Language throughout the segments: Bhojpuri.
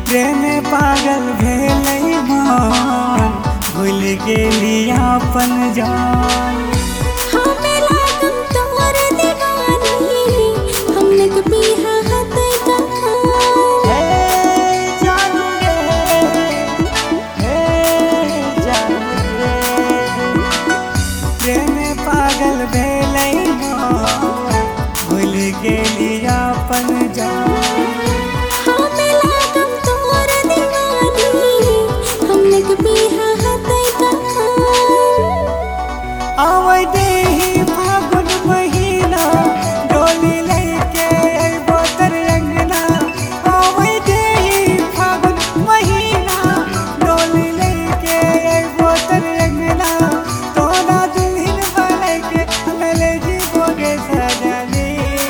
प्रेम पागल भेलै मन, भूल गेली अपन जान। हमें लागम तोर दीवानी, हमने कभी हाथ कहान। जानू रे, जानू रे, प्रेम पागल भेलै मन, भूल गेली अपन जान। हमें लागम तोर दीवानी, हमने कभी हाथ कहान। आवे देही फागुन महीना, डोली लेके अइबो तर अंगना। आवे देही फागुन महीना, डोली लेके अइबो तर अंगना। तोरा दुल्हन बने के लले जीवोगे सजनी।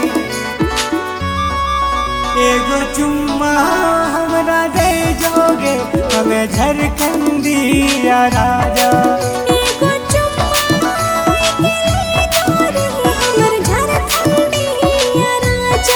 एगो चुम्मा हमरा दे जोगे, हमें झारखंडिया राजा। एगो चुम्मा दिल तोरे, हमर झारखंडिया राजा।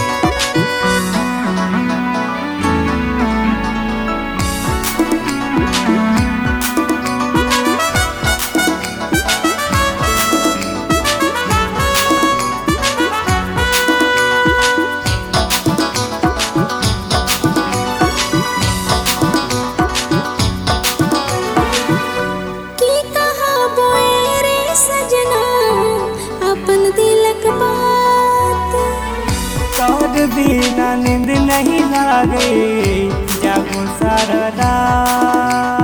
की कहा बोए रे सजना, अपन दिलक बात। तोर बिना नींद नहीं लागे, जागो सारा रात।